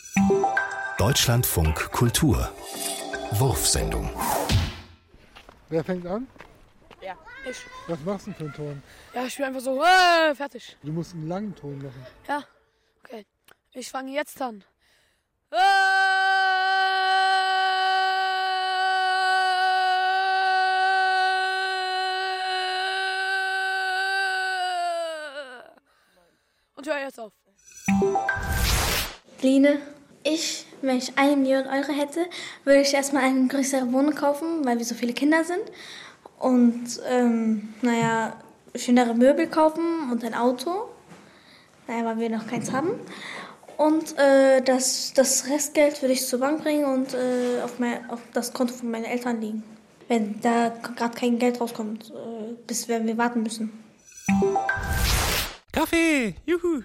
Deutschlandfunk Kultur Wurfsendung. Wer fängt an? Ja, ich. Was machst du denn für einen Ton? Ja, ich spiele einfach so, fertig. Du musst einen langen Ton machen. Ja, okay. Ich fange jetzt an. Und hör jetzt auf. Line, wenn ich 1 Million Euro hätte, würde ich erstmal eine größere Wohnung kaufen, weil wir so viele Kinder sind. Und, schönere Möbel kaufen und ein Auto, weil wir noch keins haben. Und das Restgeld würde ich zur Bank bringen und auf das Konto von meinen Eltern legen. Wenn da gerade kein Geld rauskommt, bis wir warten müssen. Kaffee! Juhu!